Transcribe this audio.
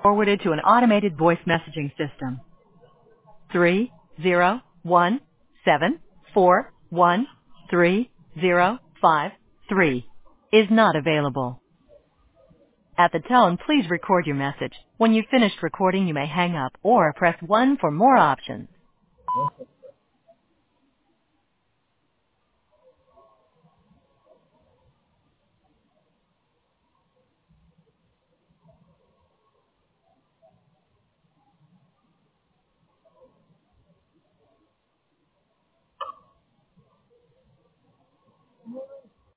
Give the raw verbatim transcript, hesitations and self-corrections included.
Forwarded to an automated voice messaging system. Three zero one seven four one three zero five three is not available. At the tone, please record your message. When you've finished recording, you may hang up or press one for more options.